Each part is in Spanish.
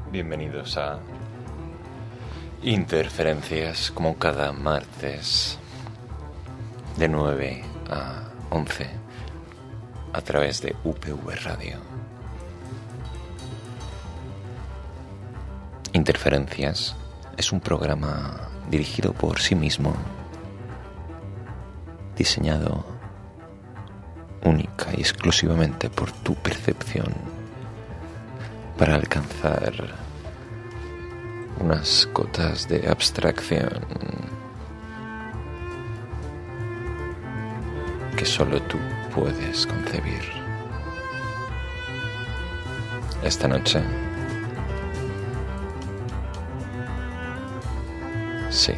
Bienvenidos a Interferencias, como cada martes de 9 a 11 a través de UPV Radio. Interferencias es un programa dirigido por sí mismo, diseñado única y exclusivamente por tu percepción, para alcanzar unas cotas de abstracción que solo tú puedes concebir. Esta noche, sí.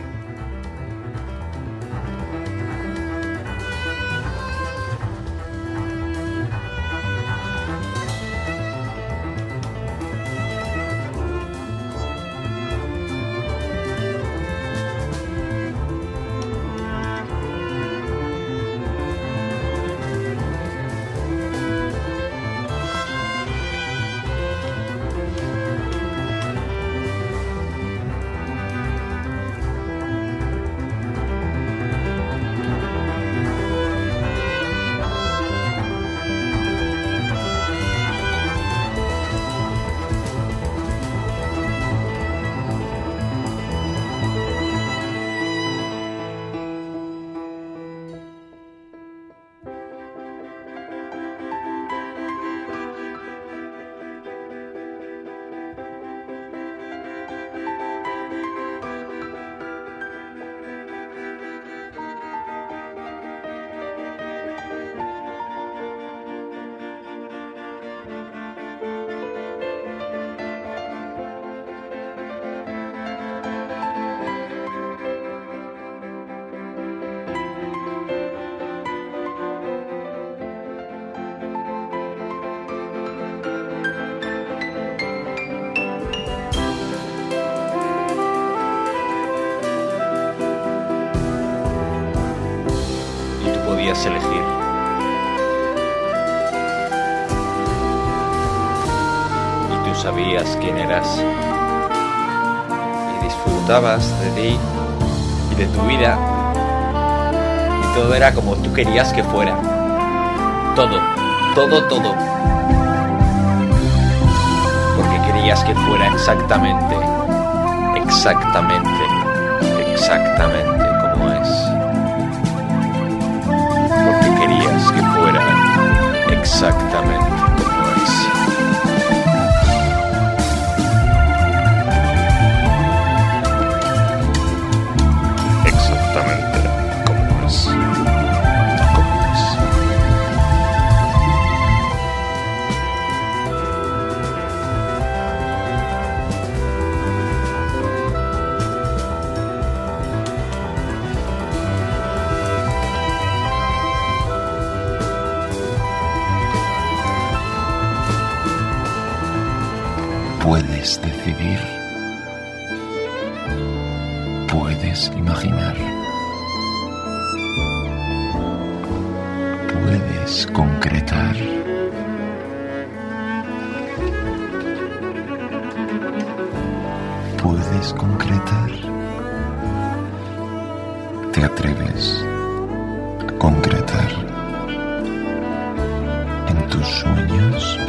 Elegir. Y tú sabías quién eras y disfrutabas de ti y de tu vida, y todo era como tú querías que fuera. Todo. Porque querías que fuera exactamente como es. Querías que fuera exactamente como es. Exactamente como es. Puedes decidir, puedes imaginar, puedes concretar, te atreves a concretar en tus sueños.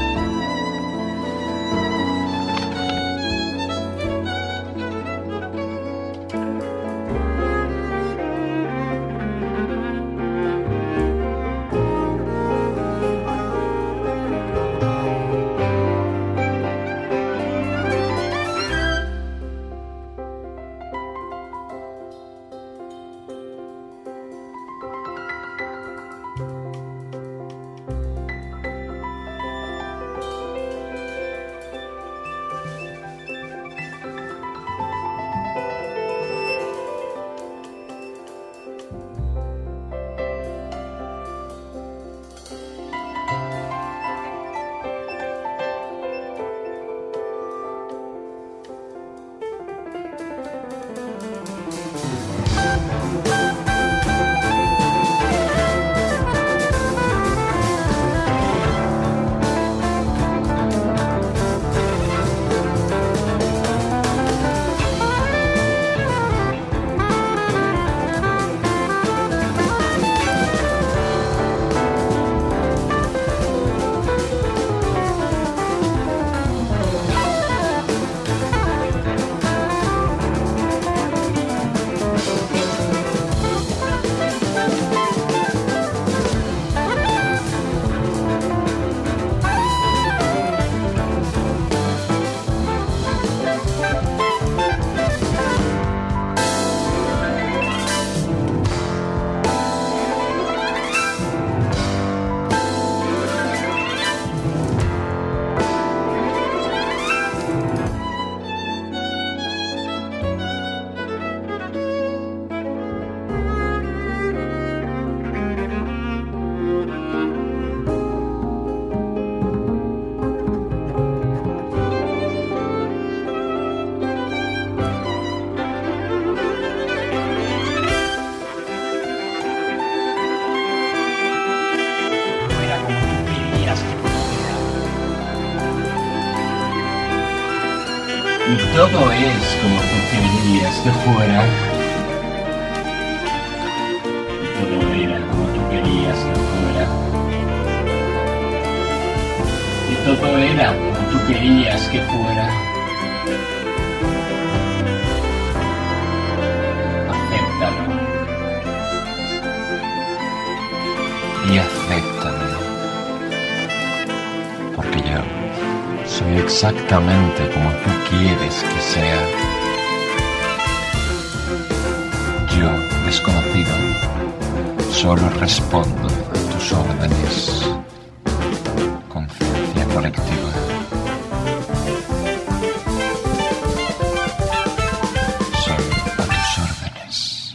Y todo es como tú querías que fuera. Y todo era como tú querías que fuera. Y todo era como tú querías que fuera. Acéptalo. Y acéptame, porque yo soy exactamente como tú quieres que sea. Yo, desconocido, solo respondo a tus órdenes. Conciencia colectiva. Soy a tus órdenes.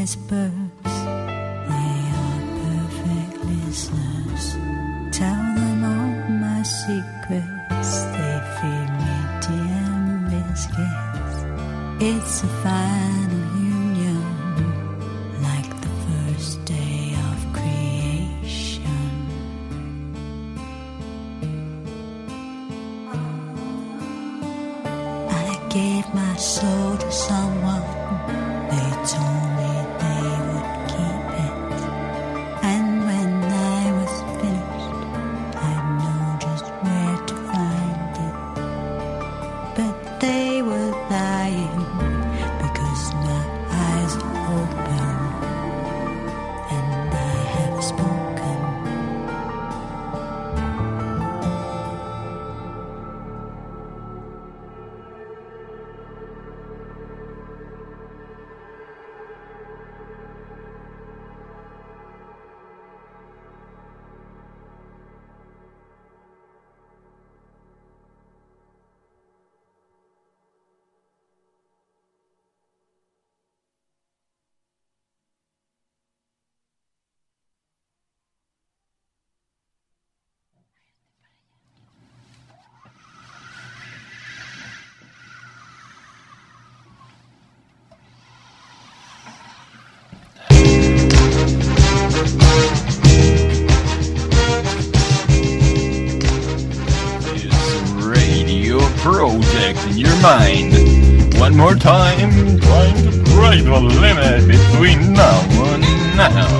icebergs, they are perfect listeners. Tell them all my secrets, they feed me tea and biscuits. It's a final union, like the first day of creation. I gave my soul to someone, they told me they would keep it. And when I was finished, I'd know just where to find it. But they were lying, because my eyes are open, and I have spoken. Project in your mind. One more time, trying to break the limit between now and now.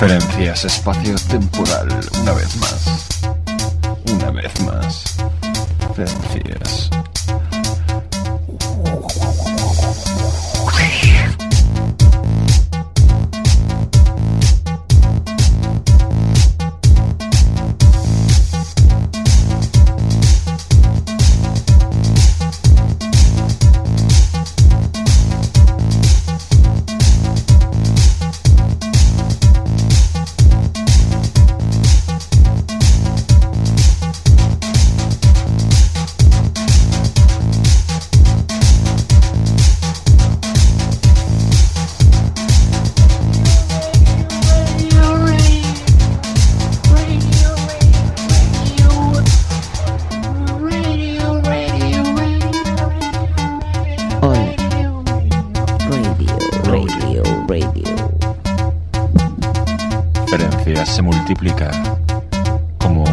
Diferencias espacio-temporal, una vez más. Una vez más. Diferencias. Se multiplica como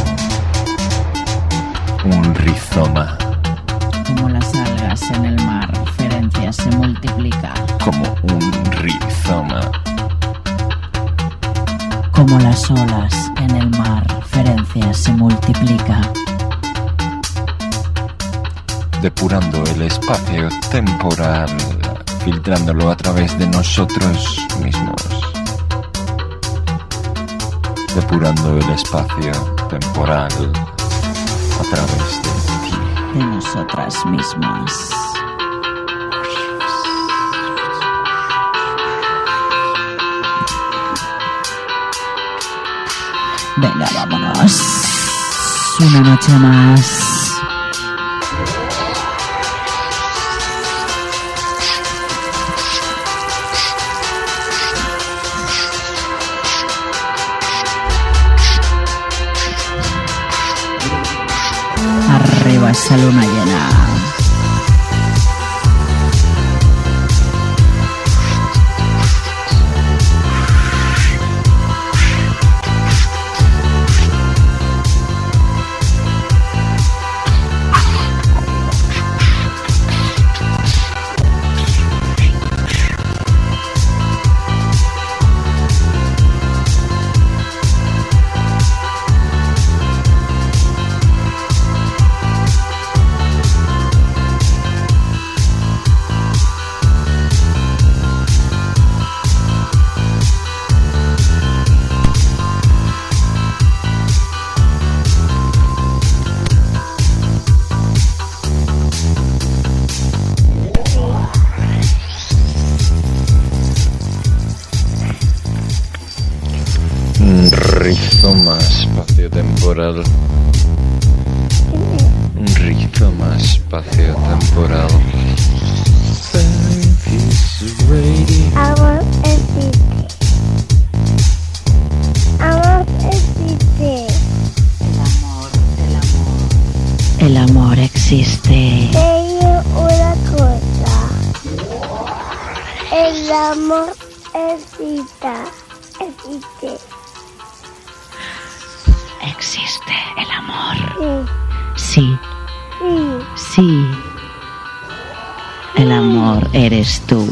un rizoma. Como las algas en el mar, Ferencia se multiplica. Como un rizoma. Como las olas en el mar, Ferencia se multiplica. Depurando el espacio temporal, filtrándolo a través de nosotros mismos. Depurando el espacio temporal a través de ti. De nosotras mismas. Venga, vámonos. Una noche más. Arriba esa luna llena. Rizoma espacio-temporal. Un rizoma espacio-temporal. Amor existe. El amor existe. Te digo una cosa. El amor existe. ¿Existe el amor? Sí. Sí. Sí. El amor eres tú.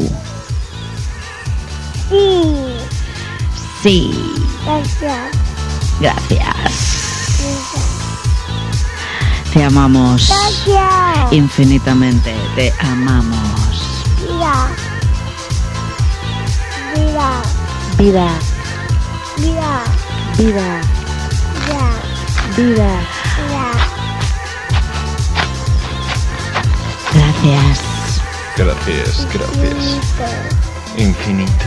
Sí. Sí. Gracias. Gracias. Te amamos. Gracias. Infinitamente te amamos. Mira. Mira. Vida. Mira. Vida. Mira. Vida. Mira. Gracias. Gracias, gracias. Infinito.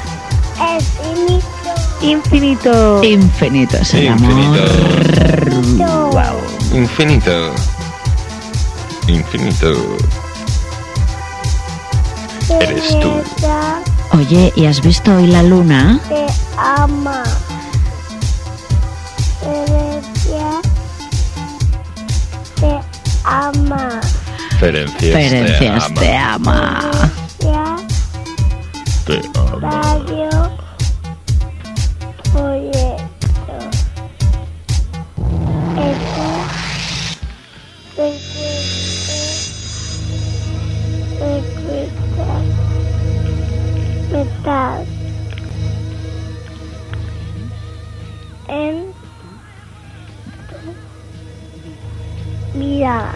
Infinito. Infinito es el Infinito. amor. Wow. Infinito. Infinito. Eres tú. Oye, ¿y has visto hoy la luna? Te ama. Ferencia te ama. Ferencias te ama. Ferencia Te ama. Radio Proyecto. Metal. ya.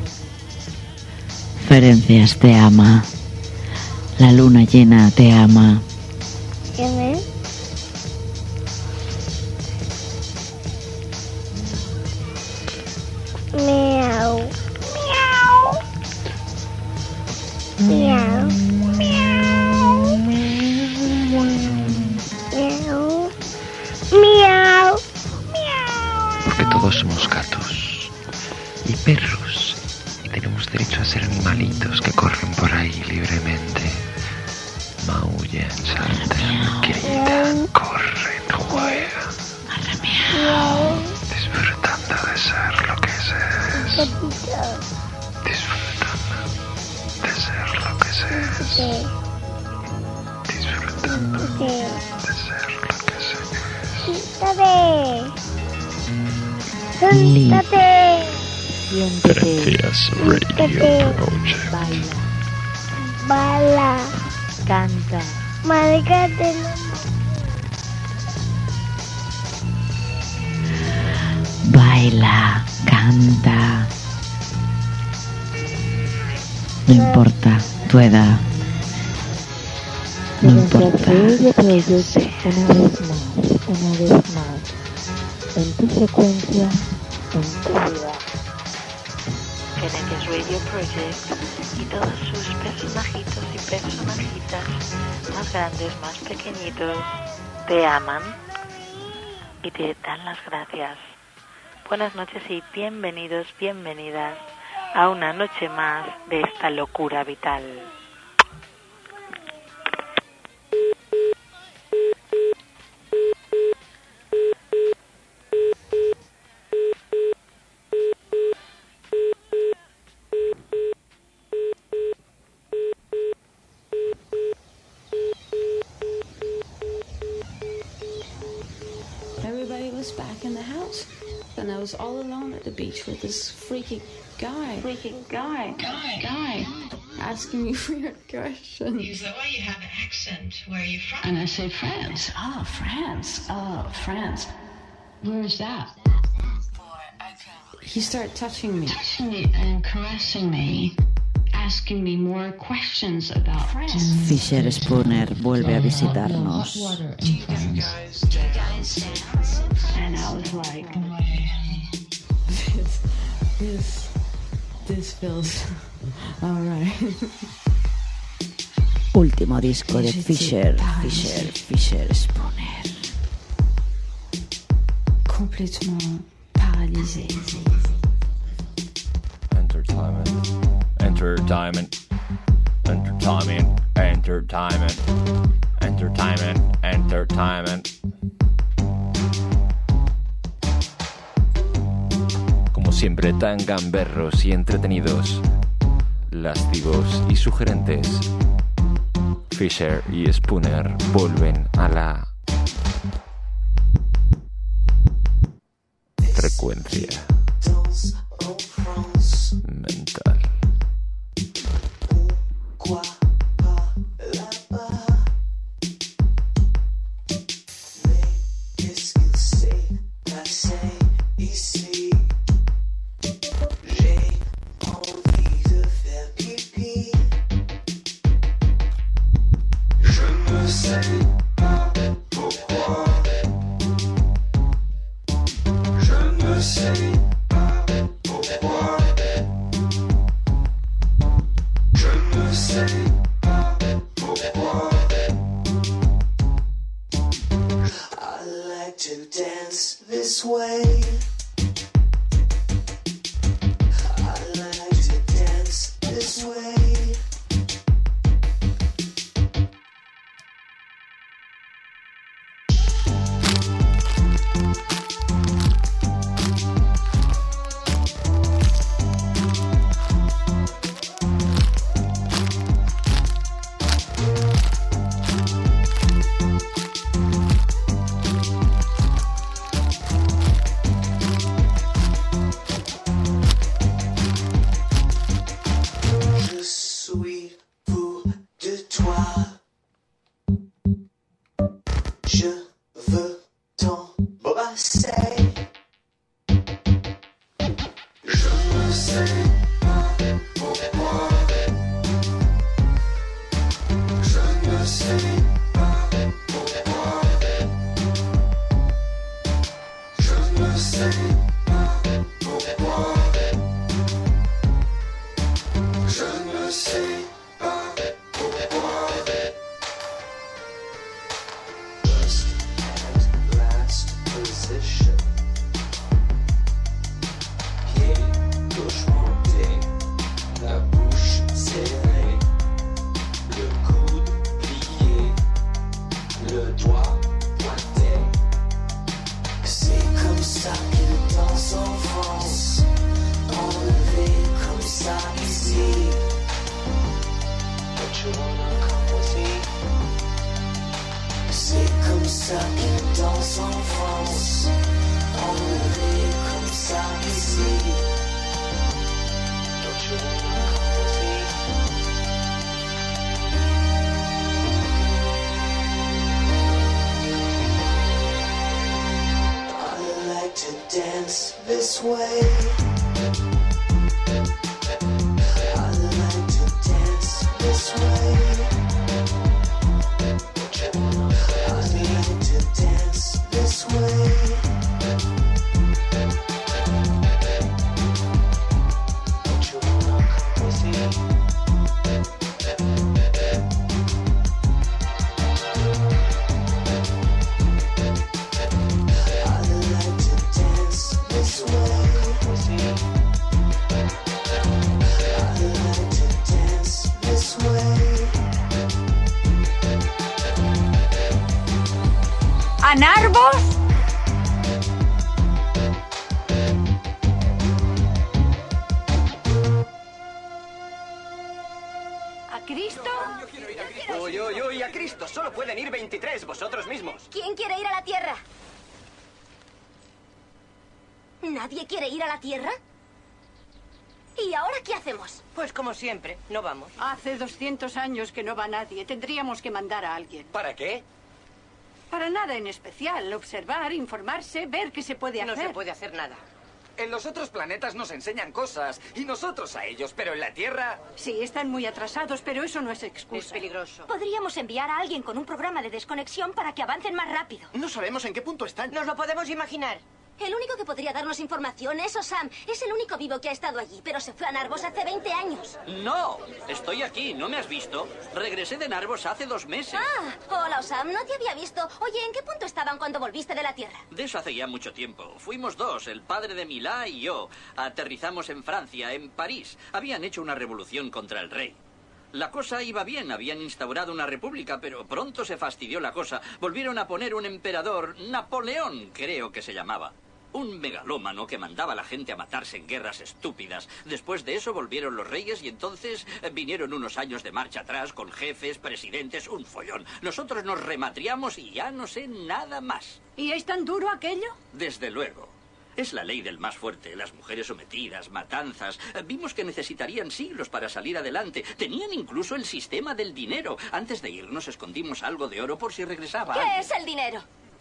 Ferencias te ama. La luna llena te ama. ¿Quién es? Miau. Miau. Miau. Miau. Miau. Miau. Porque todos somos gatos y perros y tenemos derecho a ser animalitos que corren por ahí libremente. Maullan, saltan, gritan, corren, juegan, disfrutando de ser lo que es. Disfrutando de ser lo que es. Disfrutando de ser lo que es. Siéntate. Ferencias Radio Project. Bala. Canta. Márcate. Baila, canta. No importa tu edad. No importa. Una vez más, en tu frecuencia, en tu vida. Ferencias Radio Project y todos sus personajitos y personajitas, más grandes, más pequeñitos, te aman y te dan las gracias. Buenas noches y bienvenidos, bienvenidas a una noche más de esta locura vital. Everybody was back in the house, and I was all alone at the beach with this freaky guy. Asking me weird questions. Use the way you have an accent. Where are you from? And I said, France. France. Where is that? He started touching me and caressing me, asking me more questions about France. Fisher Spooner vuelve a visitarnos. And I was like, this feels alright. Último disco de Fisher Spooner. Complètement paralysé. Entertainment. Como siempre, tan gamberros y entretenidos, lascivos y sugerentes, Fisher y Spooner vuelven a la frecuencia mental. C'est comme ça qu'ils dansent en France. Enlevé comme ça ici. Don't you wanna come with me? I like to dance this way. I like to dance this way. I like to dance this way. Don't you wanna come with me? I like to dance this way. I like to dance this way. ¿A Narvos? ¿A Cristo? Uy, uy, uy, a Cristo. Solo pueden ir 23, vosotros mismos. ¿Quién quiere ir a la Tierra? ¿Nadie quiere ir a la Tierra? ¿Y ahora qué hacemos? Pues como siempre, no vamos. Hace 200 años que no va nadie. Tendríamos que mandar a alguien. ¿Para qué? Para nada en especial. Observar, informarse, ver qué se puede hacer. No se puede hacer nada. En los otros planetas nos enseñan cosas y nosotros a ellos, pero en la Tierra... Sí, están muy atrasados, pero eso no es excusa. Es peligroso. Podríamos enviar a alguien con un programa de desconexión para que avancen más rápido. No sabemos en qué punto están. Nos lo podemos imaginar. El único que podría darnos información es Osam. Es el único vivo que ha estado allí, pero se fue a Narvos hace 20 años. No, estoy aquí, ¿no me has visto? Regresé de Narvos hace 2 meses. Ah, hola Osam, no te había visto. Oye, ¿en qué punto estaban cuando volviste de la Tierra? De eso hace ya mucho tiempo. Fuimos 2, el padre de Milá y yo. Aterrizamos en Francia, en París. Habían hecho una revolución contra el rey. La cosa iba bien, habían instaurado una república, pero pronto se fastidió la cosa. Volvieron a poner un emperador, Napoleón, creo que se llamaba. Un megalómano que mandaba a la gente a matarse en guerras estúpidas. Después de eso volvieron los reyes y entonces vinieron unos años de marcha atrás con jefes, presidentes, un follón. Nosotros nos rematriamos y ya no sé nada más. ¿Y es tan duro aquello? Desde luego. Es la ley del más fuerte, las mujeres sometidas, matanzas. Vimos que necesitarían siglos para salir adelante. Tenían incluso el sistema del dinero. Antes de irnos escondimos algo de oro por si regresaba ¿Qué alguien. es el dinero?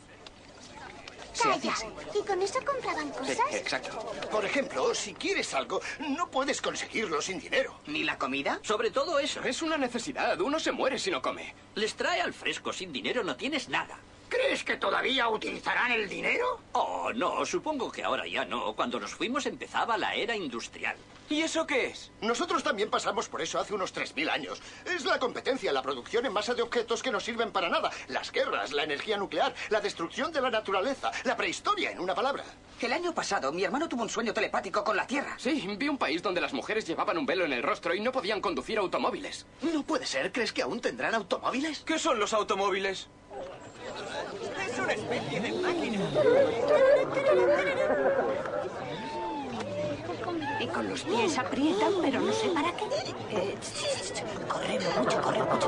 Calla. ¿Y con eso compraban cosas? Exacto. Por ejemplo, si quieres algo, no puedes conseguirlo sin dinero. ¿Ni la comida? Sobre todo eso. Es una necesidad. Uno se muere si no come. Les trae al fresco. Sin dinero no tienes nada. ¿Crees que todavía utilizarán el dinero? Oh, no, supongo que ahora ya no. Cuando nos fuimos empezaba la era industrial. ¿Y eso qué es? Nosotros también pasamos por eso hace unos 3000 años. Es la competencia, la producción en masa de objetos que no sirven para nada. Las guerras, la energía nuclear, la destrucción de la naturaleza, la prehistoria, en una palabra. El año pasado mi hermano tuvo un sueño telepático con la Tierra. Sí, vi un país donde las mujeres llevaban un velo en el rostro y no podían conducir automóviles. No puede ser. ¿Crees que aún tendrán automóviles? ¿Qué son los automóviles? Es una especie de máquina. Y con los pies aprietan, pero no sé para qué. Corremos mucho, corremos mucho.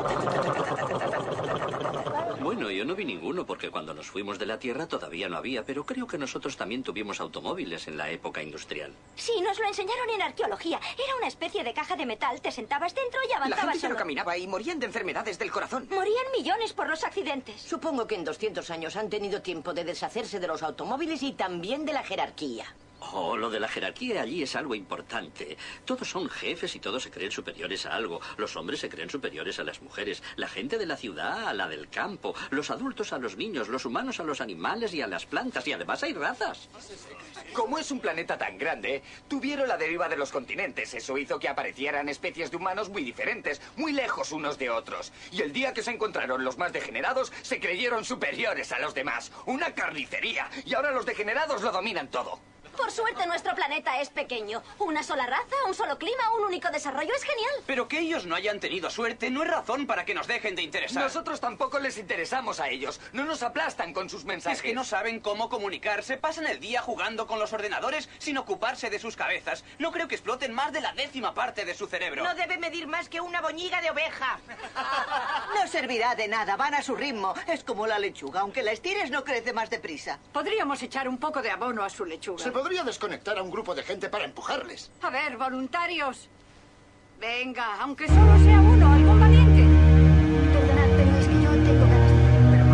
Bueno, yo no vi ninguno porque cuando nos fuimos de la Tierra todavía no había, pero creo que nosotros también tuvimos automóviles en la época industrial. Sí, nos lo enseñaron en arqueología. Era una especie de caja de metal. Te sentabas dentro y La avanzabas gente ya no solo. caminaba y morían de enfermedades del corazón. Morían millones por los accidentes. Supongo que en 200 años han tenido tiempo de deshacerse de los automóviles y también de la jerarquía. Oh, lo de la jerarquía allí es algo importante. Todos son jefes y todos se creen superiores a algo. Los hombres se creen superiores a las mujeres, la gente de la ciudad a la del campo, los adultos a los niños, los humanos a los animales y a las plantas, y además hay razas. Como es un planeta tan grande, tuvieron la deriva de los continentes. Eso hizo que aparecieran especies de humanos muy diferentes, muy lejos unos de otros. Y el día que se encontraron los más degenerados, se creyeron superiores a los demás. Una carnicería. Y ahora los degenerados lo dominan todo. Por suerte nuestro planeta es pequeño. Una sola raza, un solo clima, un único desarrollo. Es genial. Pero que ellos no hayan tenido suerte no es razón para que nos dejen de interesar. Nosotros tampoco les interesamos a ellos. No nos aplastan con sus mensajes. Es que no saben cómo comunicarse. Pasan el día jugando con los ordenadores sin ocuparse de sus cabezas. No creo que exploten más de la 10ª parte de su cerebro. No debe medir más que una boñiga de oveja. No servirá de nada, van a su ritmo. Es como la lechuga, aunque la estires no crece más deprisa. Podríamos echar un poco de abono a su lechuga. Se podría desconectar a un grupo de gente para empujarles. A ver, voluntarios. Venga, aunque solo sea uno, algún valiente. Perdonad, pero es que yo tengo ganas de...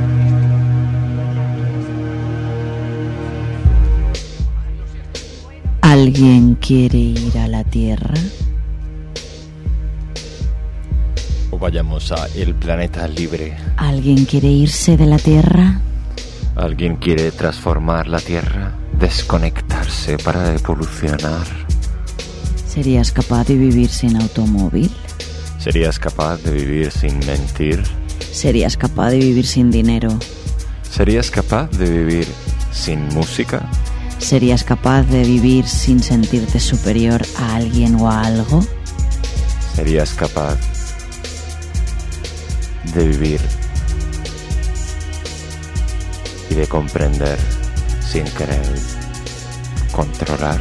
¿Alguien quiere ir a la Tierra? O vayamos a el planeta libre. ¿Alguien quiere irse de la Tierra? ¿Alguien quiere transformar la Tierra? ¿Desconectarse para evolucionar? ¿Serías capaz de vivir sin automóvil? ¿Serías capaz de vivir sin mentir? ¿Serías capaz de vivir sin dinero? ¿Serías capaz de vivir sin música? ¿Serías capaz de vivir sin sentirte superior a alguien o a algo? ¿Serías capaz de vivir y de comprender sin querer controlar?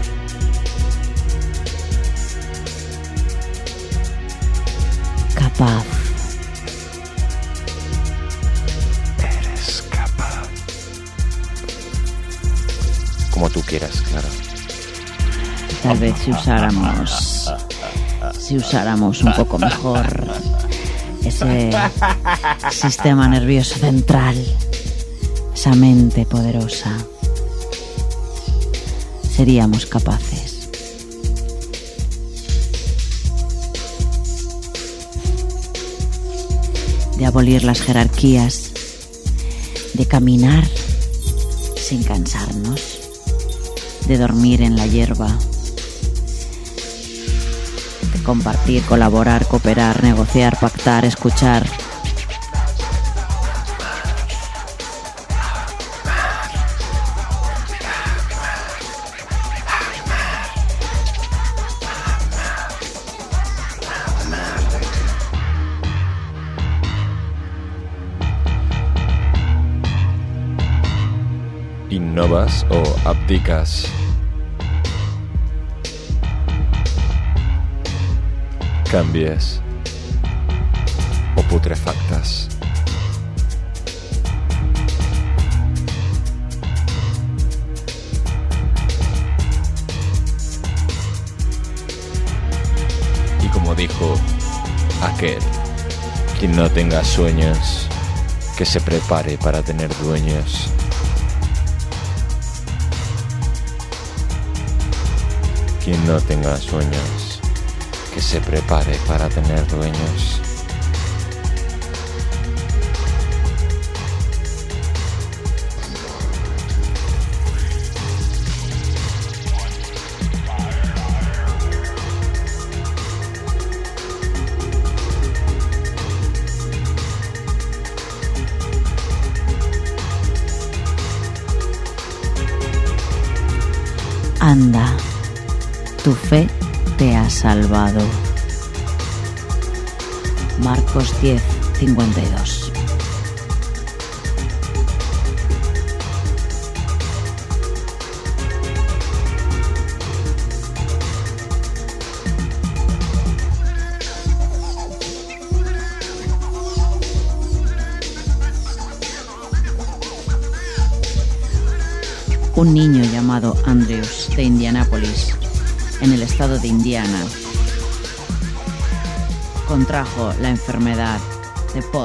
Capaz. Eres capaz. Como tú quieras, claro. Tal vez si usáramos un poco mejor ese sistema nervioso central, esa mente poderosa, seríamos capaces. De abolir las jerarquías, de caminar sin cansarnos, de dormir en la hierba, de compartir, colaborar, cooperar, negociar, pactar, escuchar. ¿Innovas o abdicas? ¿Cambias o putrefactas? Y como dijo aquel, quien no tenga sueños, que se prepare para tener dueños. Quien no tenga sueños, que se prepare para tener dueños. Anda, tu fe te ha salvado. Marcos 10:52. Un niño llamado Andrews de Indianápolis, en el estado de Indiana, contrajo la enfermedad de Pott.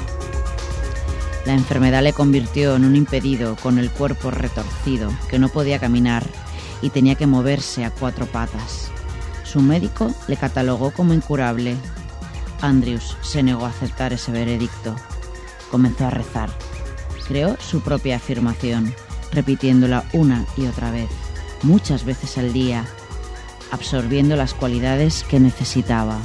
La enfermedad le convirtió en un impedido con el cuerpo retorcido, que no podía caminar y tenía que moverse a 4 patas. Su médico le catalogó como incurable. Andrews se negó a aceptar ese veredicto. Comenzó a rezar. Creó su propia afirmación, repitiéndola una y otra vez, muchas veces al día, absorbiendo las cualidades que necesitaba.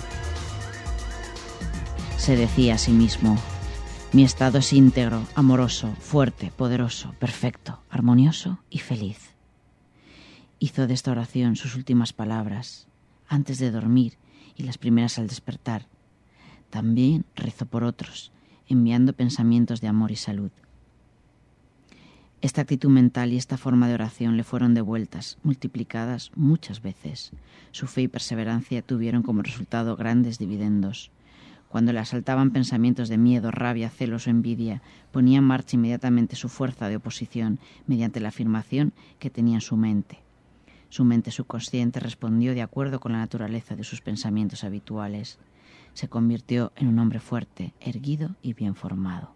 Se decía a sí mismo: mi estado es íntegro, amoroso, fuerte, poderoso, perfecto, armonioso y feliz. Hizo de esta oración sus últimas palabras, antes de dormir y las primeras al despertar. También rezó por otros, enviando pensamientos de amor y salud. Esta actitud mental y esta forma de oración le fueron devueltas, multiplicadas muchas veces. Su fe y perseverancia tuvieron como resultado grandes dividendos. Cuando le asaltaban pensamientos de miedo, rabia, celos o envidia, ponía en marcha inmediatamente su fuerza de oposición mediante la afirmación que tenía en su mente. Su mente subconsciente respondió de acuerdo con la naturaleza de sus pensamientos habituales. Se convirtió en un hombre fuerte, erguido y bien formado.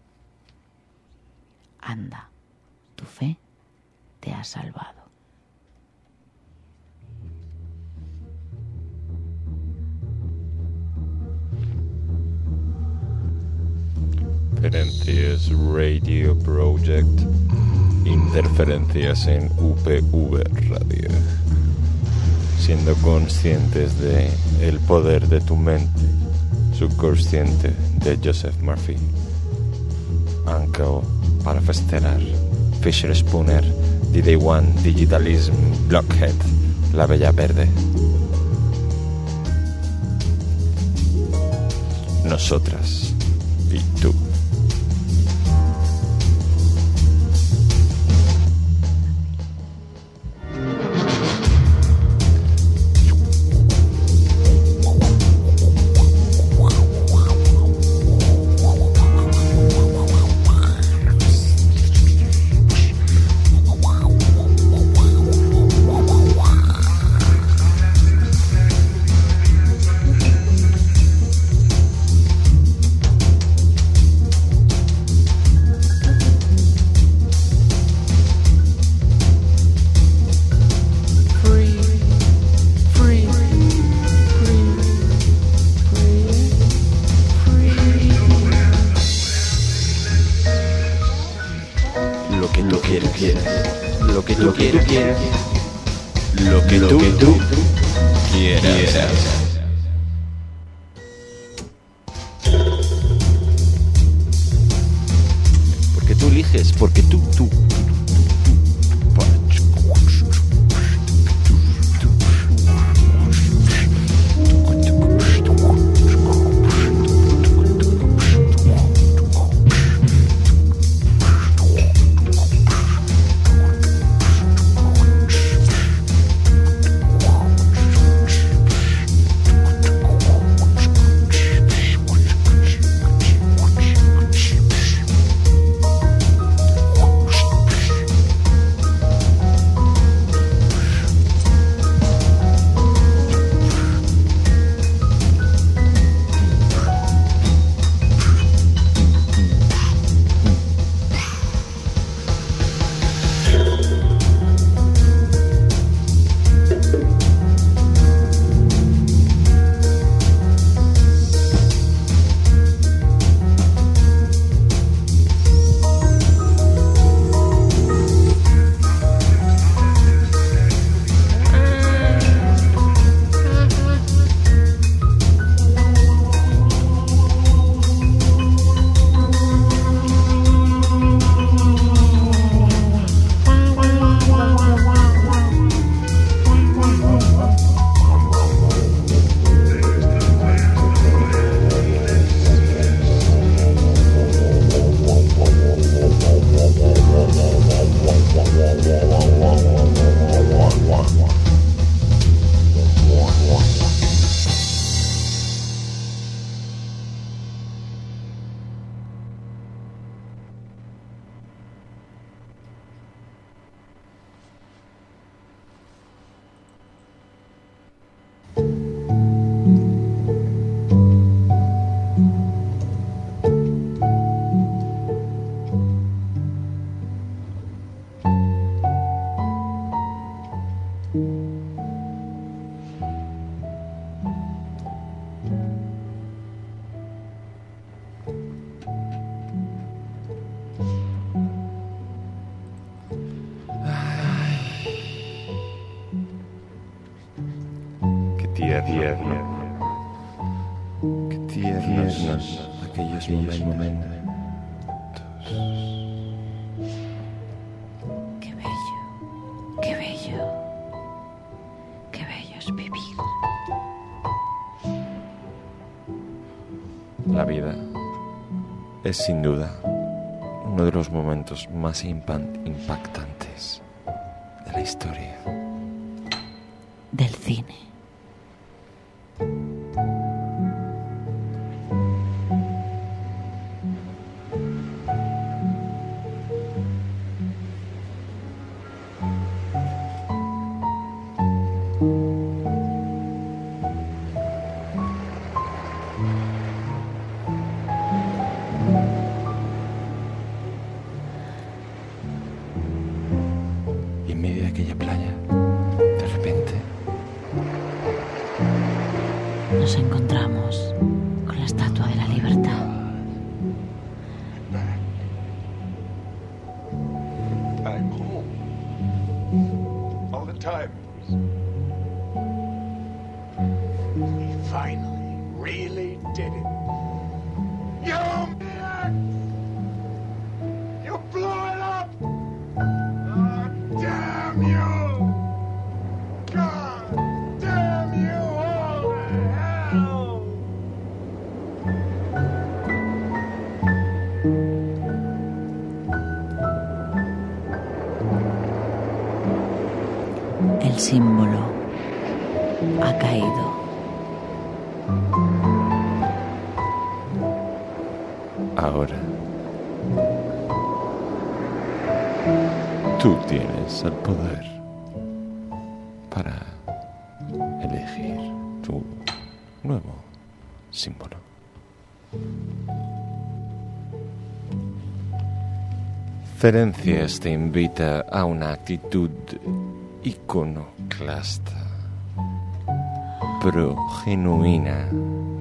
Anda, tu fe te ha salvado. Interferencias Radio Project. Interferencias en UPV Radio. Siendo conscientes de el poder de tu mente subconsciente de Joseph Murphy. Anche para festejar Fisher Spooner, The Day One, Digitalism, Blockhead, La Bella Verde. Nosotras y tú. Qué tiernos aquellos momentos. Qué bello, qué bello. es sin duda uno de los momentos más impactantes de la historia del cine. Nos encontramos con la Estatua de la Libertad. I'm home. All the time. We finally really did it. You blew it up! Oh, damn you! God damn you all to hell! El símbolo ha caído. Ahora, tú tienes el poder para elegir tu nuevo símbolo. Ferencias te invita a una actitud iconoclasta, pero genuina,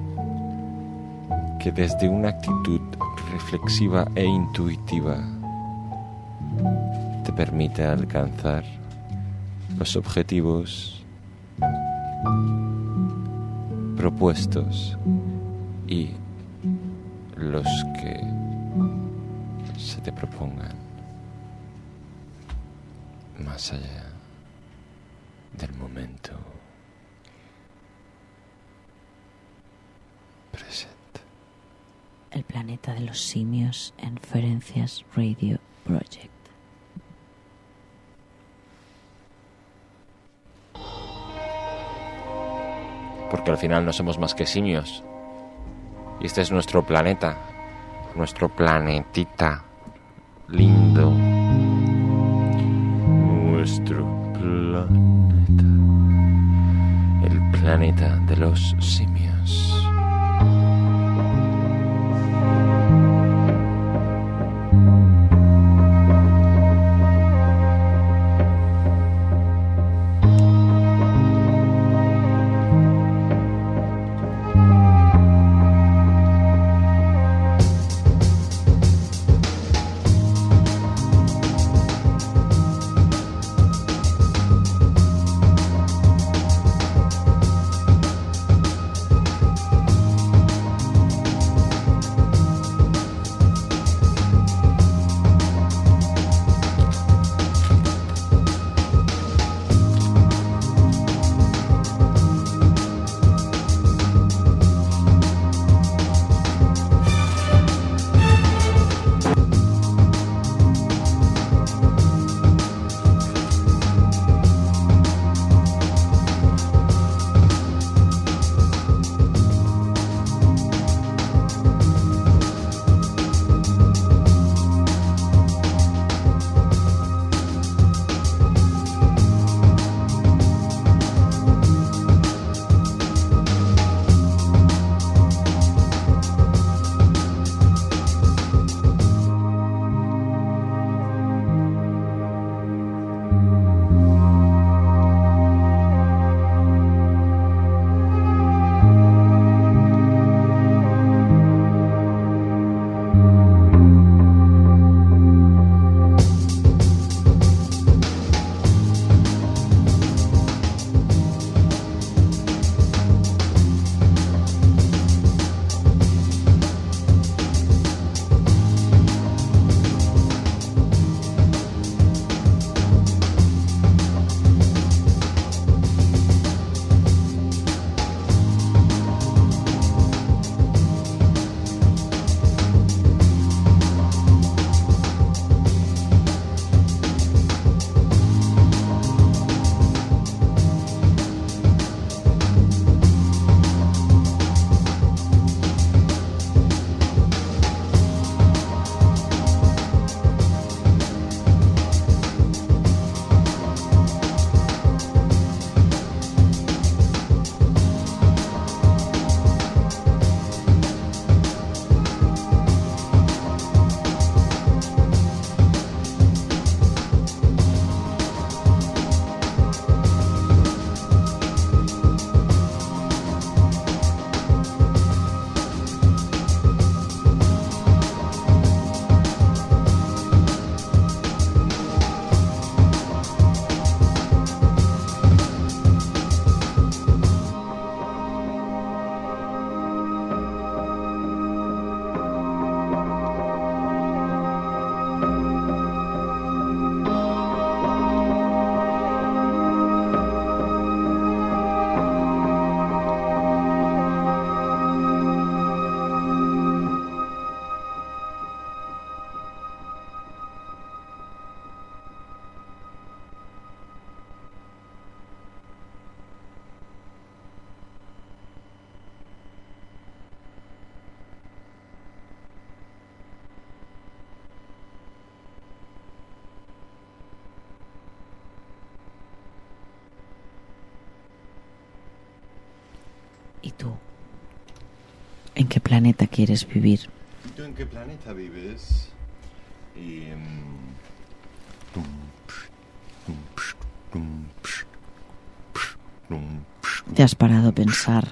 que desde una actitud reflexiva e intuitiva te permite alcanzar los objetivos propuestos y los que se te propongan más allá del momento presente. El planeta de los simios en Ferencias Radio Project. Porque al final no somos más que simios. Y este es nuestro planeta. Nuestro planetita lindo. Nuestro planeta. El planeta de los simios. tú? ¿En qué planeta quieres vivir? ¿Tú en qué planeta vives? Y... ¿Te has parado a pensar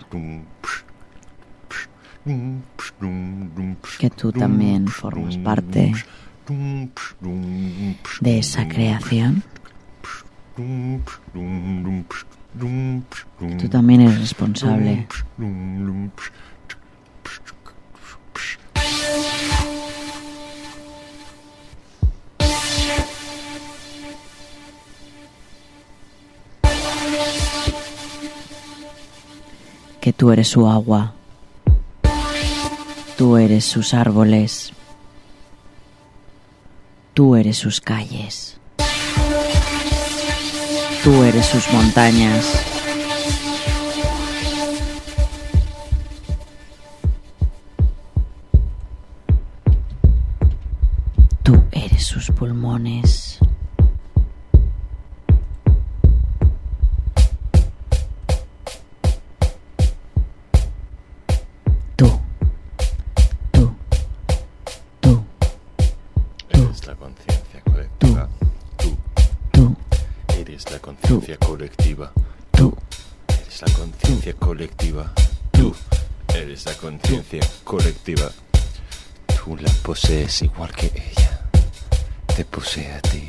que tú también formas parte de esa creación? Tú también eres responsable. Que tú eres su agua, tú eres sus árboles, tú eres sus calles, tú eres sus montañas, tú eres sus pulmones. Eres la conciencia colectiva. Tú. Eres la conciencia colectiva. Tú. Eres la conciencia colectiva. Tú. Eres la conciencia colectiva. Tú la posees igual que ella. Te posee a ti.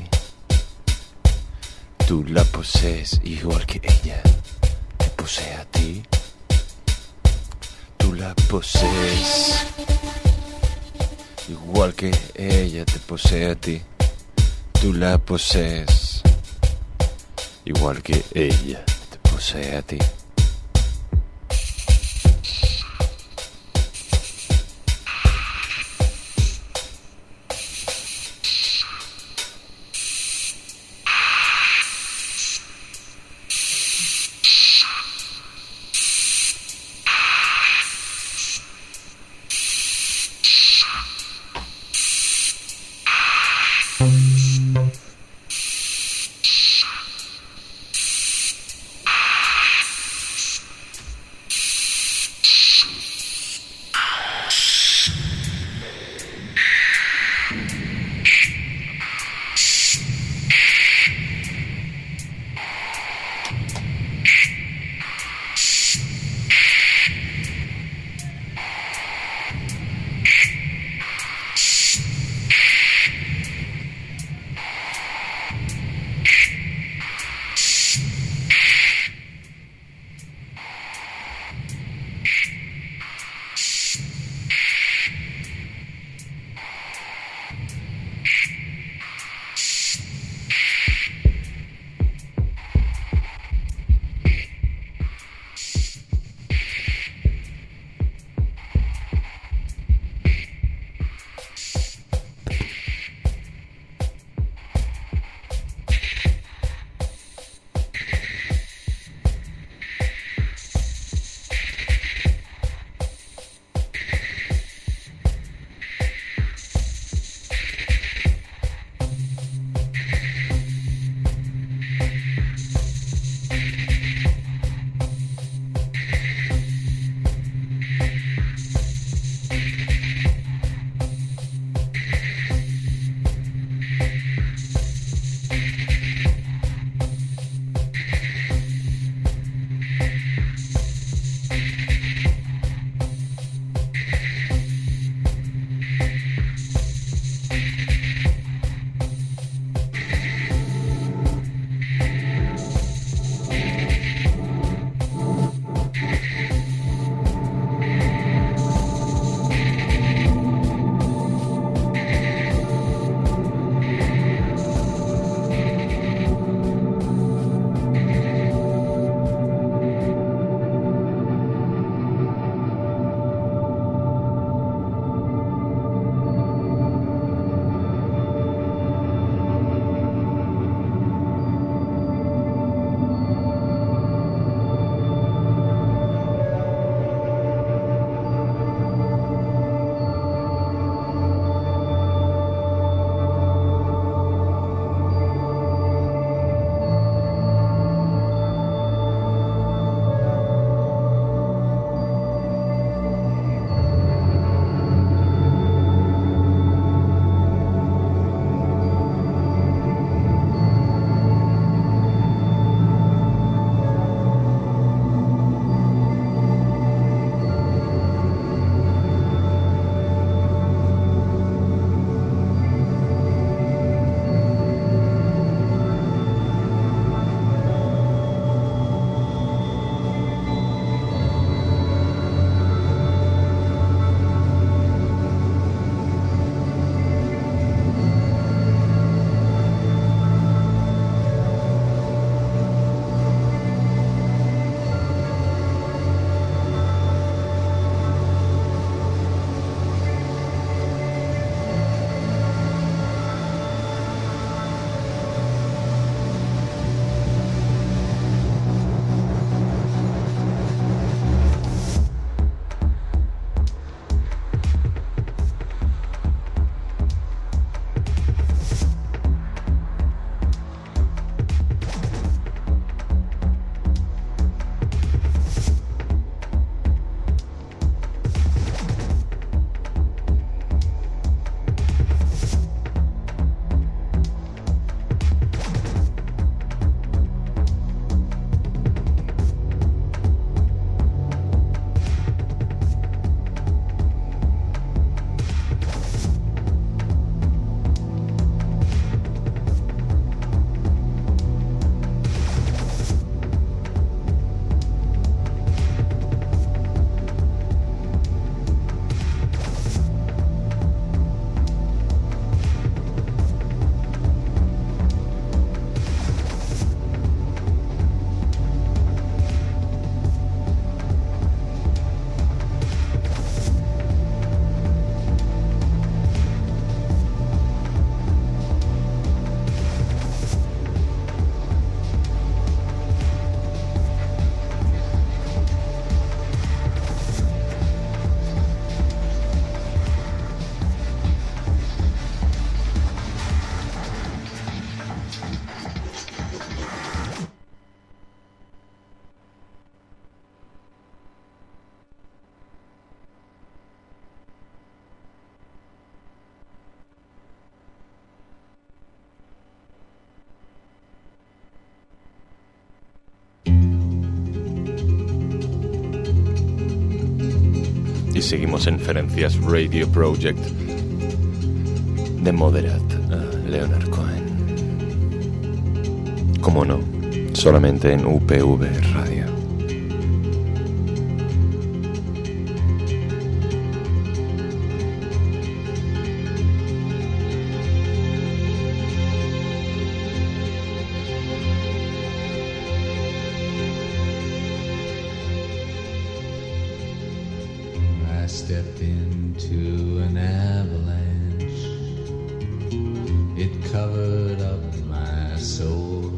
Tú la posees igual que ella. Te posee a ti. Tú la posees igual que ella te posee a ti. Tú la posees igual que ella te posee a ti. seguimos en Ferencias Radio Project de Moderat, Leonard Cohen. Como no, solamente en UPV Radio. I stepped into an avalanche. It covered up my soul.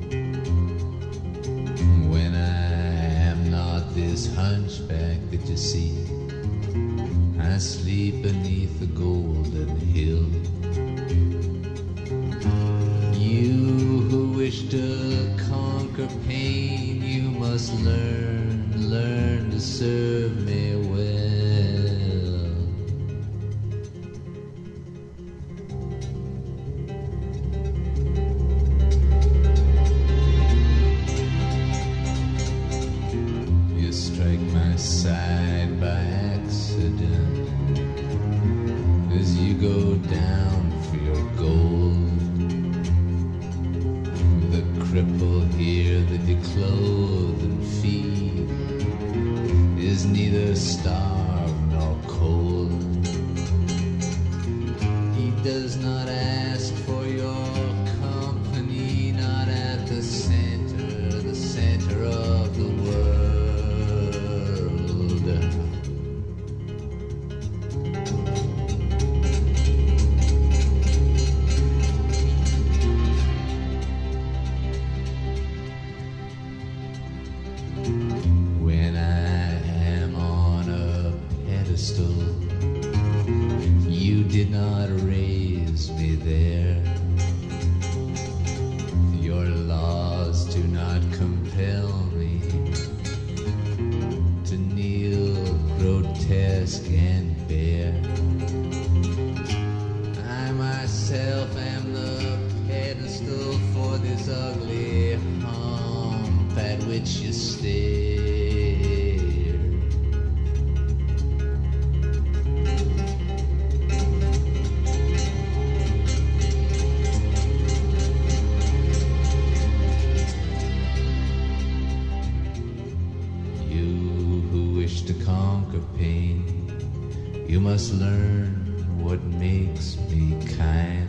When I am not this hunchback that you see, I sleep beneath the golden hill. You who wish to conquer pain, you must learn to serve me well. You strike my side by accident as you go down for your gold. The cripple here that you clothe and feed is neither starved nor cold. He does not ask for your company, not at the center of the world. When I am on a pedestal, you did not raise me there. Your laws do not compel me to kneel grotesque and bare. I myself am the pedestal for this ugly hump at which you stare. You who wish to conquer pain, you must learn what makes me kind.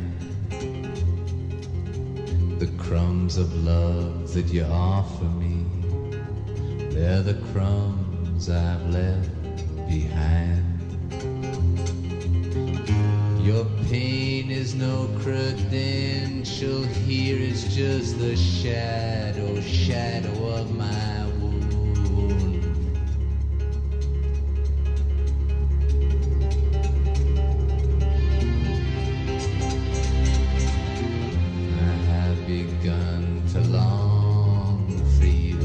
The crumbs of love that you offer me, they're the crumbs I've left behind. Your pain is no credential here, it's just the shadow of my wound. I have begun to long for you.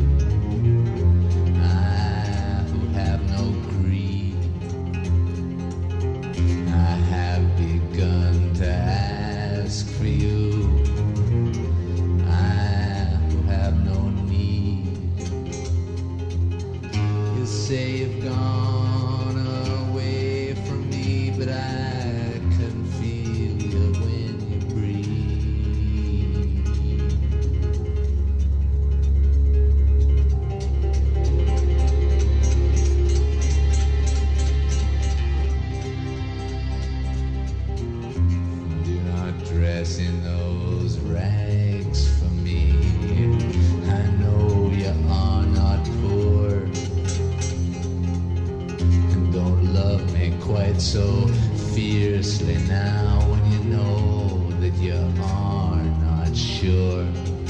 I who have no greed, I have begun to ask for you. I who have no need. You say you've gone away from me, but I can feel you when you breathe. Do not dress in those rags for me. I know you are not poor, and don't love me quite so fiercely now when you know that you are not sure.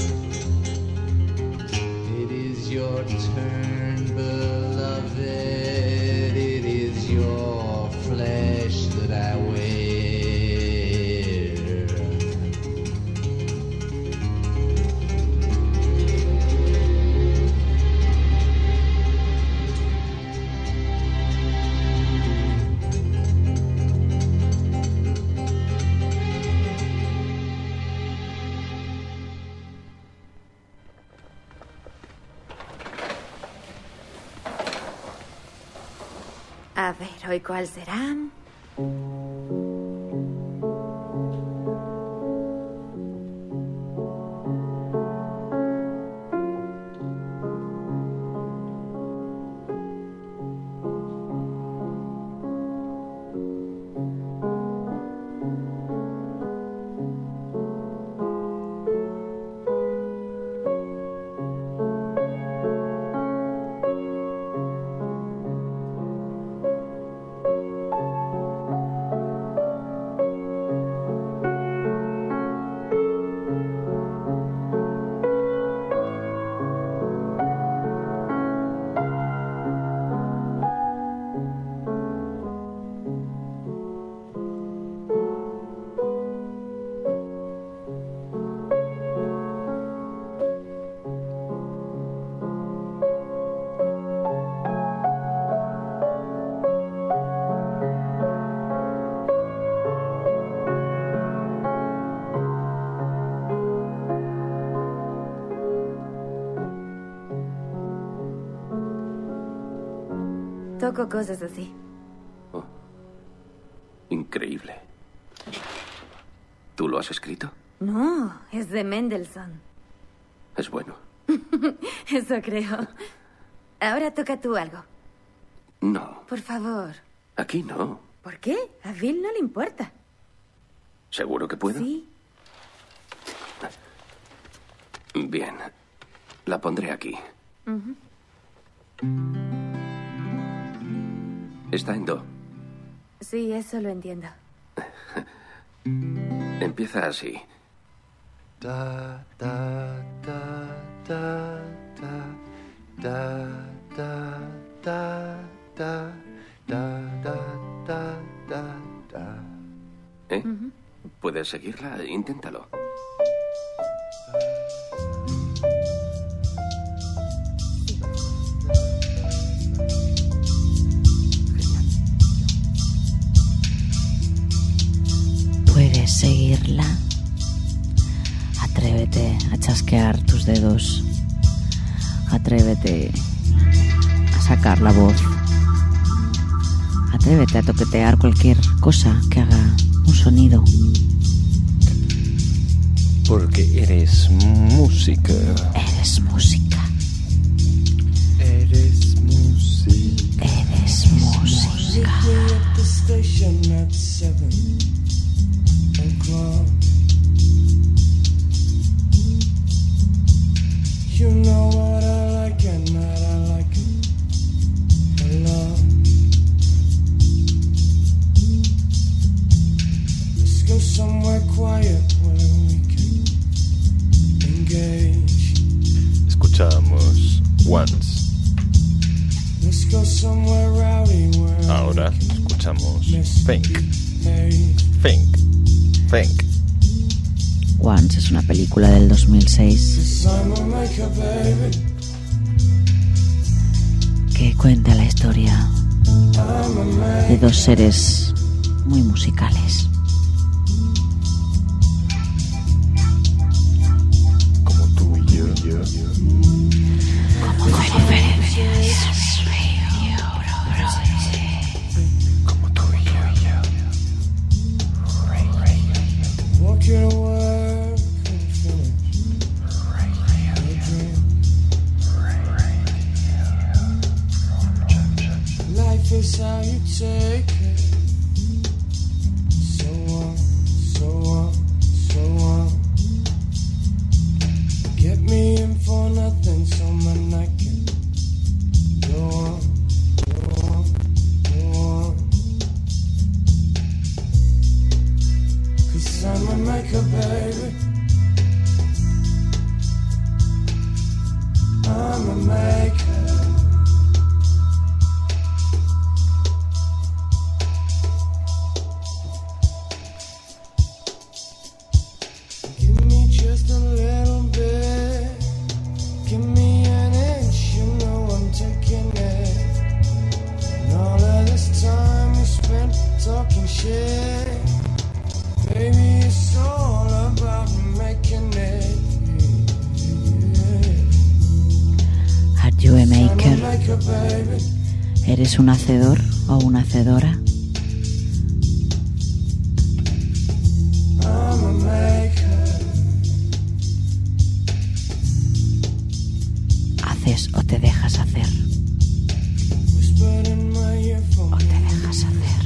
It is your turn, beloved. It is your flesh that I wear. A ver, ¿hoy cuál será? Toco cosas así. Increíble. ¿Tú lo has escrito? No, es de Mendelssohn. Es bueno. Eso creo. Ahora toca tú algo. No, Por favor. aquí no. ¿Por qué? A Bill no le importa. ¿Seguro que puedo? Sí. Bien. La pondré aquí. Ujú. Está en do. Sí, eso lo entiendo. Empieza así. Da da da da da da da da da da da da da. ¿Eh? ¿Puedes seguirla? Inténtalo. Puedes seguirla. Atrévete a chasquear tus dedos. Atrévete a sacar la voz. Atrévete a toquetear cualquier cosa que haga un sonido. Porque eres música. Eres música. Eres música. Eres música. At the station at 7 o'clock. You know what I like and that I like it a lot. Let's go somewhere quiet where we can engage. Escuchamos Once. Let's go somewhere rowdy where Ahora escuchamos Think. hey. Think. Think. Once es una película del 2006 Simon make a baby. que cuenta la historia I'm a man. de dos seres muy musicales. Como tú y yo. Como diferencias. Como tú y yo. Walking to work and finish a dream. Life is how you take it. So on, so on, so on. Get me in for nothing, so my night can go on, go on, go on. 'Cause I'm a maker, baby. I'm a maker. Give me just a little bit. Give me an inch, you know I'm taking it. And all of this time we spent talking shit. Baby, it's all about making it. Are You a Maker? ¿Eres un hacedor o una hacedora? ¿Haces o te dejas hacer? ¿O te dejas hacer?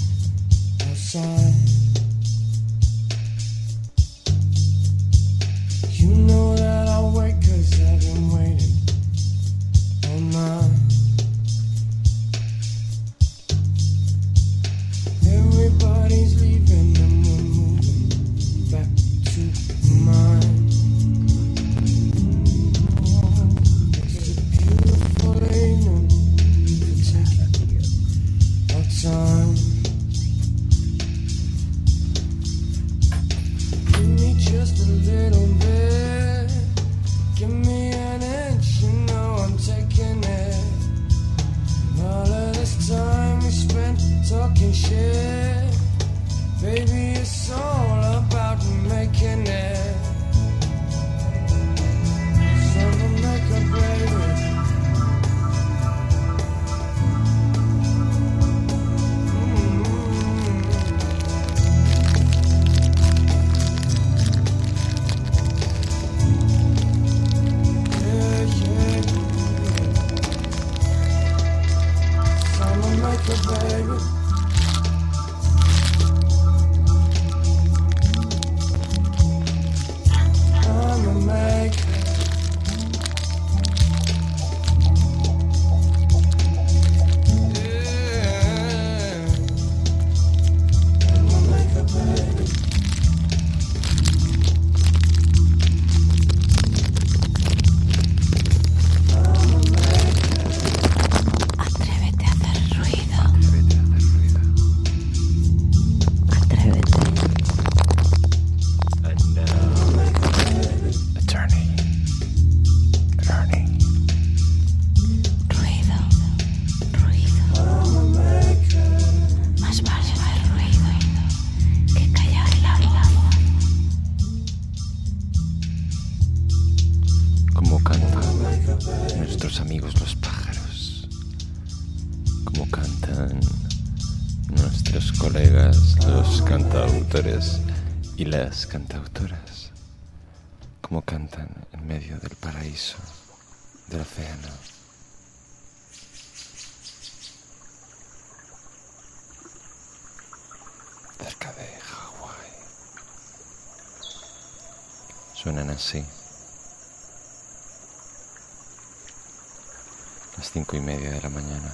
You know that I'll wait 'cause I've been waiting all night. Everybody's leaving and we're moving back to mine. It's a beautiful evening to take our time. Give me just a little bit. Give me an inch, you know I'm taking it. All of this time we spent talking shit, baby, it's all about making it. Summer makeup, baby. Yeah, yeah. Summer makeup, baby. I'ma make it. Yeah. I'ma make it, baby. Atrévete a hacer ruido. Atrévete. Attorney. Ruido. Más vale hacer ruido que callar la voz. Como cantan nuestros amigos los pájaros. Como cantan nuestros colegas los cantautores y las cantautoras. Como cantan en medio del paraíso del océano. Cerca de Hawái. Suenan así. Las 5:30 de la mañana.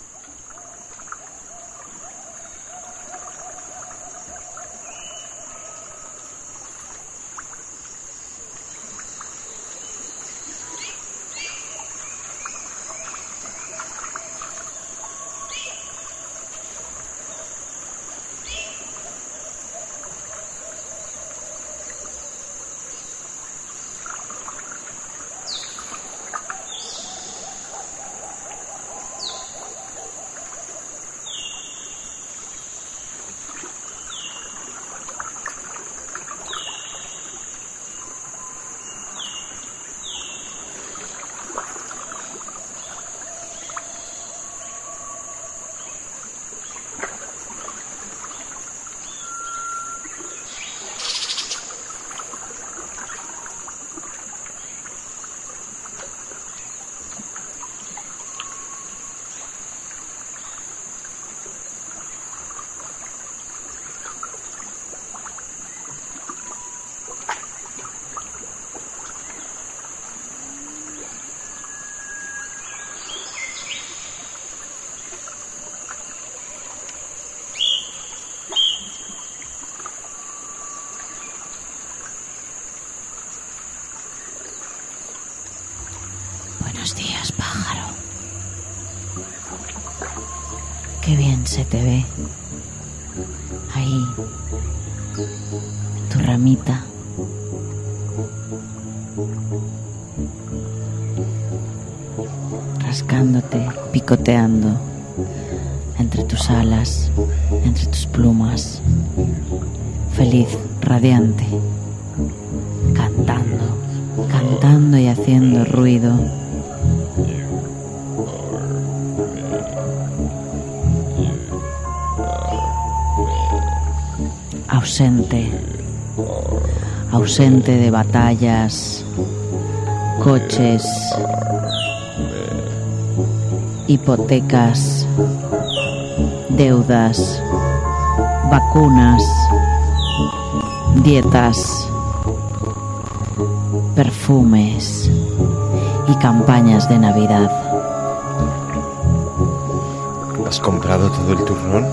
Buenos días, pájaro. Qué bien se te ve. Ahí, tu ramita. Rascándote, picoteando entre tus alas, entre tus plumas. Feliz, radiante. Cantando, cantando y haciendo ruido. ausente. Ausente de batallas, coches, hipotecas, deudas, vacunas, dietas, perfumes y campañas de Navidad. ¿Has comprado todo el turrón?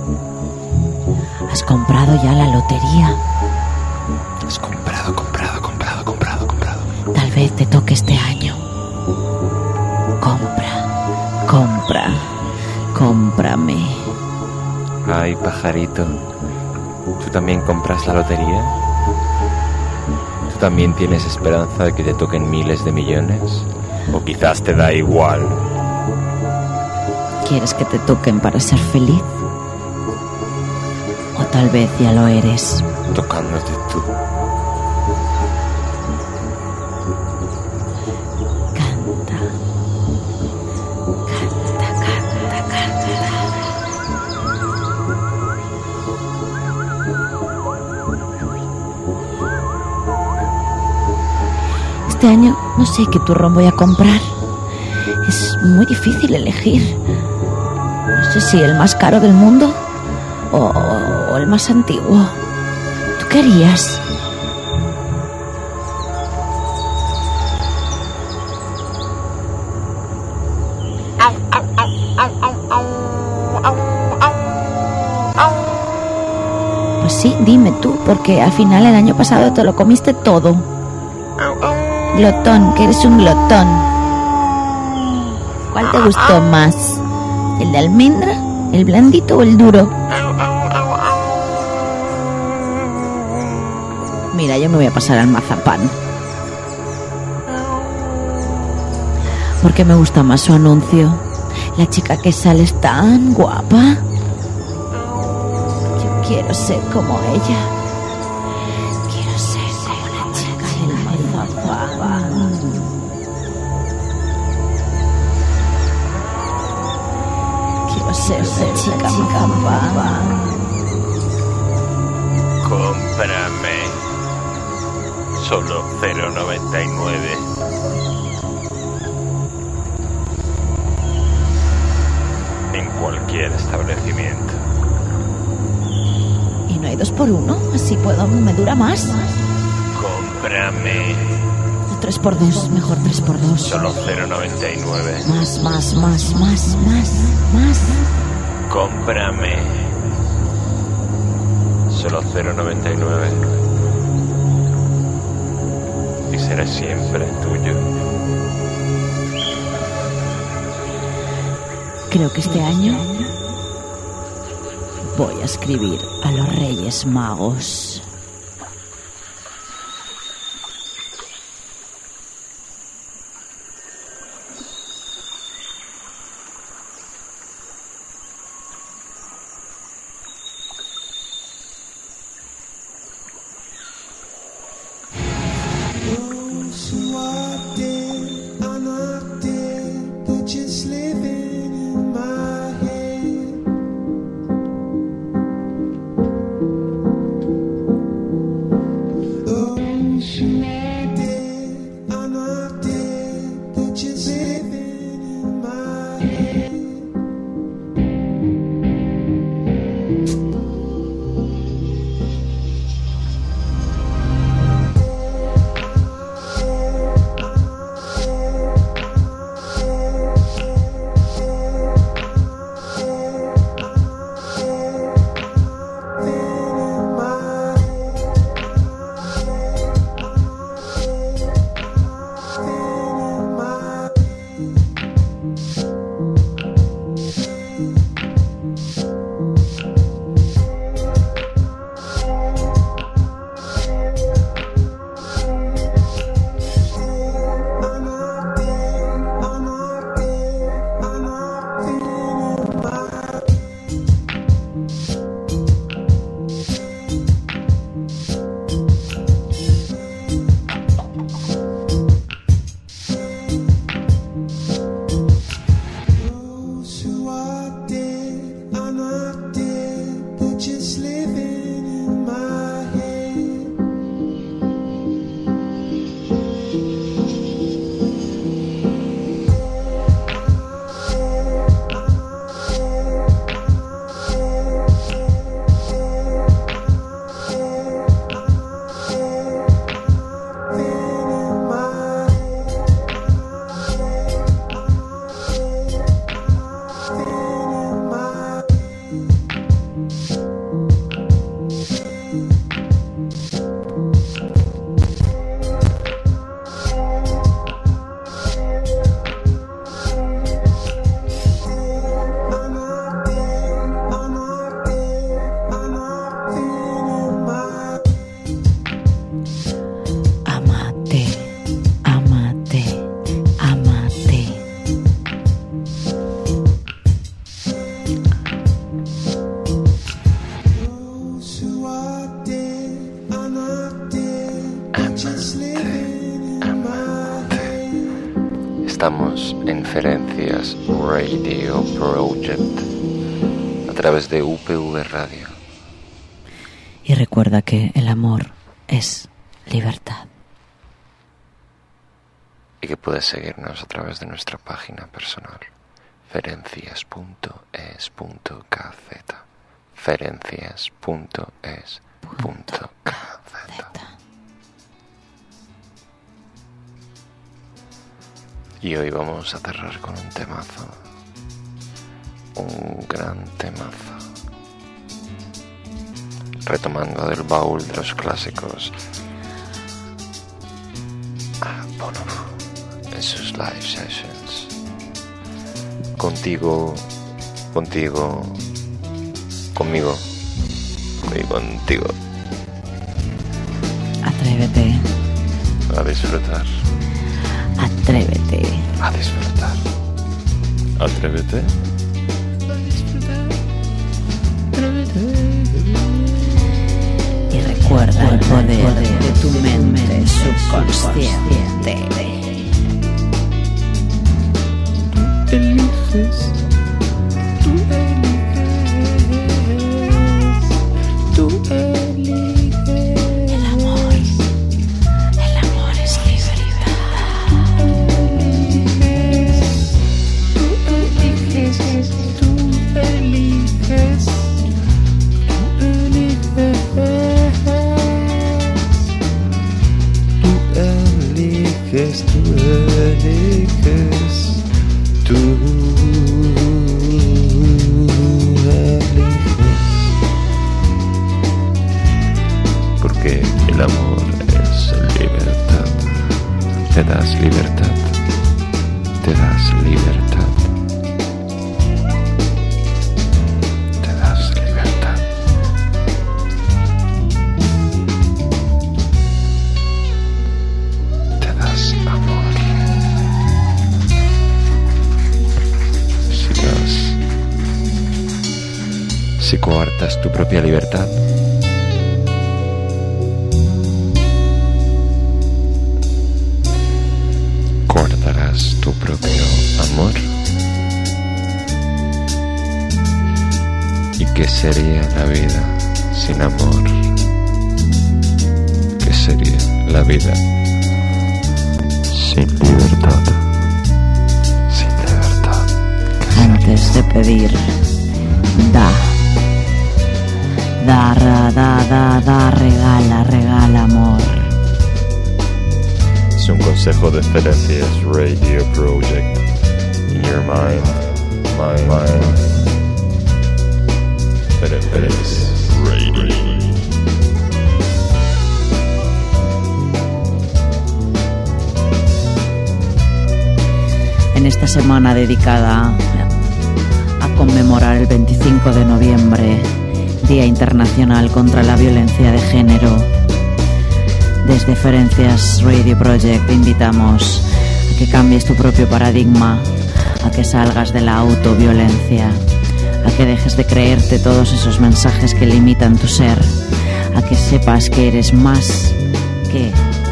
¿Has comprado ya la lotería? Has comprado. Tal vez te toque este año. Cómprame. Ay, pajarito, ¿tú también compras la lotería? ¿Tú también tienes esperanza de que te toquen miles de millones? ¿O quizás te da igual? ¿Quieres que te toquen para ser feliz? ¿O tal vez ya lo eres? Tocándote tú. Este año no sé qué turrón voy a comprar. Es muy difícil elegir. No sé si el más caro del mundo o el más antiguo. ¿Tú qué harías? Pues sí, dime tú, porque al final el año pasado te lo comiste todo. Glotón, que eres un glotón. ¿Cuál te gustó más? ¿El de almendra, el blandito o el duro? Mira, yo me voy a pasar al mazapán. Porque me gusta más su anuncio. La chica que sale es tan guapa. Yo quiero ser como ella. Quiero ser como la chica del mazapán. Quiero ser la chica mazapán. Cómprame. Solo 0,99. En cualquier establecimiento. ¿Y no hay 2 por 1? Así me dura más. Cómprame. 3 por 2, mejor 3 por 2. Solo 0,99. Más. Cómprame. Solo 0,99. Y seré siempre tuyo. Creo que este año voy a escribir a los Reyes Magos. who are dead are not dead, but just living in my head. Estamos en Ferencias Radio Project a través de UPV Radio. Y recuerda que el amor es libertad. Y que puedes seguirnos a través de nuestra página personal, ferencias.es.kz. ferencias.es.kz. Y hoy vamos a cerrar con un temazo, un gran temazo, retomando del baúl de los clásicos a Bono en sus live sessions. Contigo, conmigo y contigo. Atrévete. A disfrutar. Atrévete. A disfrutar. Atrévete. A disfrutar. Y recuerda el poder de tu mente subconsciente. Eliges, tú eliges. El amor es Porque el amor es libertad. Te das libertad. Te das libertad. Te das libertad. Te das amor. Si coartas tu propia libertad, coartarás tu propio amor. ¿Y qué sería la vida sin amor? ¿Qué sería la vida sin libertad? Sin libertad. Antes de pedir, da, regala amor. Es un consejo de Ferencias Radio Project. In your mind, mind. Ferencias Radio. En esta semana dedicada a conmemorar el 25 de noviembre, Día Internacional contra la Violencia de Género, desde Ferencias Radio Project te invitamos a que cambies tu propio paradigma, a que salgas de la autoviolencia, a que dejes de creerte todos esos mensajes que limitan tu ser, a que sepas que eres más que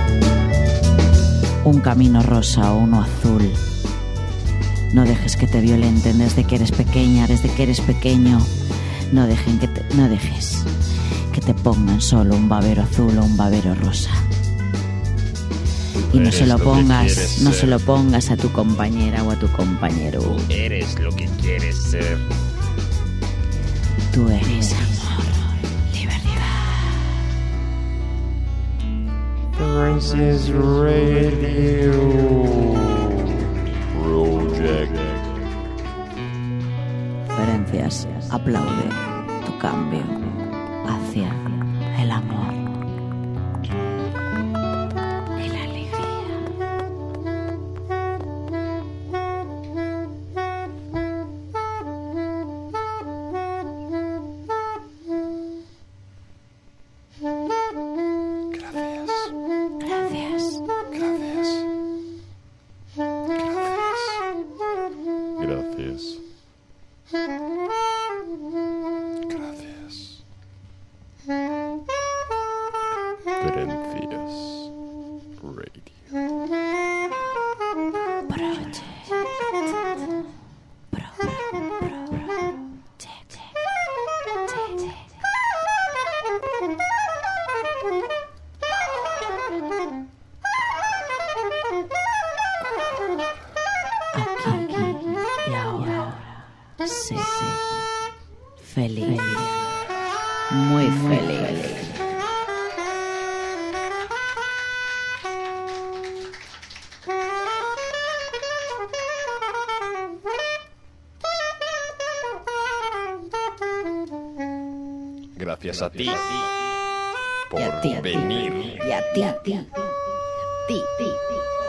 un camino rosa o uno azul. No dejes que te violenten desde que eres pequeña, desde que eres pequeño. No dejes que te pongan solo un babero azul o un babero rosa. Y no se lo pongas a tu compañera o a tu compañero. Tú eres lo que quieres ser. Tú eres amor, libertad. Ferencias Radio Project. Ferencias aplaude tu cambio hacia el amor y la alegría. Gracias. Gracias. Creencias Radio. Y ahora, sí, feliz, muy feliz. Gracias a ti por Y a ti, venir. y a ti, a ti, a ti.